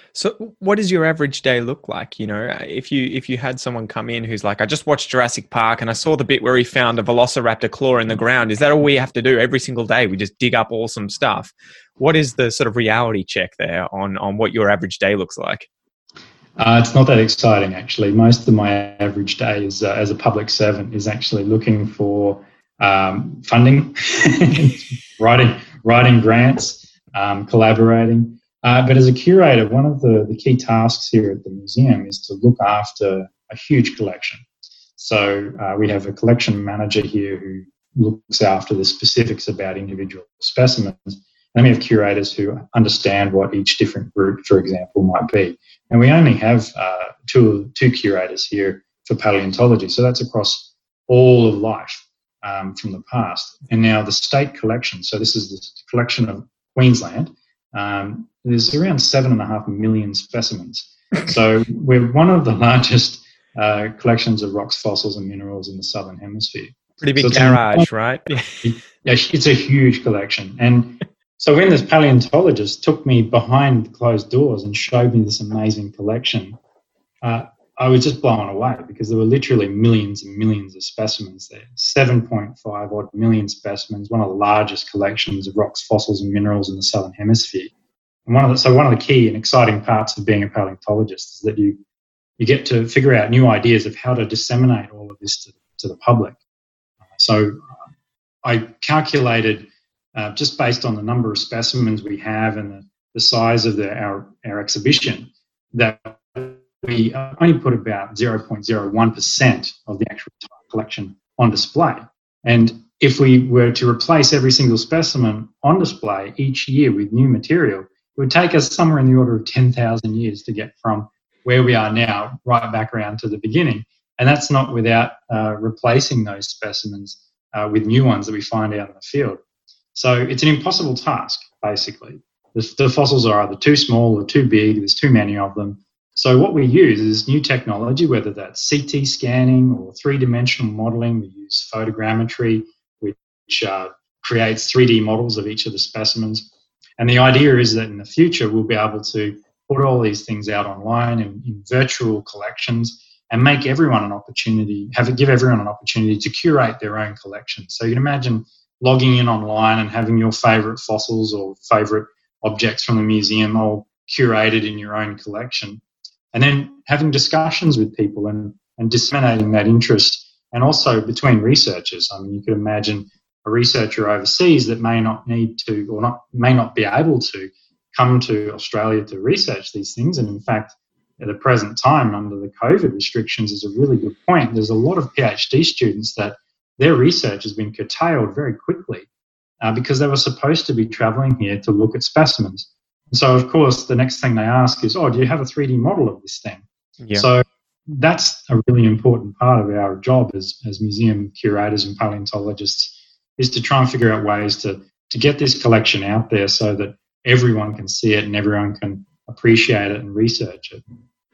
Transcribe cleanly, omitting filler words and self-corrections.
So what does your average day look like? If you had someone come in who's like, I just watched Jurassic Park and I saw the bit where he found a velociraptor claw in the ground. Is that all we have to do every single day? We just dig up awesome stuff. What is the sort of reality check there on what your average day looks like? It's not that exciting, actually. Most of my average day is, as a public servant, is actually looking for funding, writing grants, collaborating. But as a curator, one of the key tasks here at the museum is to look after a huge collection. So we have a collection manager here who looks after the specifics about individual specimens. And we have curators who understand what each different group, for example, might be. And we only have two curators here for paleontology. So that's across all of life from the past. And now the state collection, so this is the collection of Queensland, there's around 7.5 million specimens. So we're one of the largest collections of rocks, fossils and minerals in the Southern Hemisphere. Pretty big garage, right? Yeah, it's a huge collection. And so when this paleontologist took me behind closed doors and showed me this amazing collection, I was just blown away because there were literally millions and millions of specimens there. 7.5 odd million specimens, one of the largest collections of rocks, fossils and minerals in the Southern Hemisphere. And one of the key and exciting parts of being a paleontologist is that you get to figure out new ideas of how to disseminate all of this to the public. So I calculated, just based on the number of specimens we have and the size of our exhibition, that we only put about 0.01% of the actual collection on display. And if we were to replace every single specimen on display each year with new material, it would take us somewhere in the order of 10,000 years to get from where we are now right back around to the beginning. And that's not without replacing those specimens with new ones that we find out in the field. So it's an impossible task, basically. The fossils are either too small or too big, there's too many of them. So what we use is new technology, whether that's CT scanning or three-dimensional modelling. We use photogrammetry, which creates 3D models of each of the specimens. And the idea is that in the future, we'll be able to put all these things out online in virtual collections and make everyone an opportunity, give everyone an opportunity to curate their own collection. So you can imagine logging in online and having your favourite fossils or favourite objects from the museum all curated in your own collection. And then having discussions with people and disseminating that interest, and also between researchers. I mean, you could imagine a researcher overseas that may not need to or may not be able to come to Australia to research these things. And in fact, at the present time, under the COVID restrictions, is a really good point. There's a lot of PhD students that their research has been curtailed very quickly because they were supposed to be travelling here to look at specimens. So, of course, the next thing they ask is, do you have a 3D model of this thing? Yeah. So that's a really important part of our job as museum curators and paleontologists, is to try and figure out ways to get this collection out there so that everyone can see it and everyone can appreciate it and research it.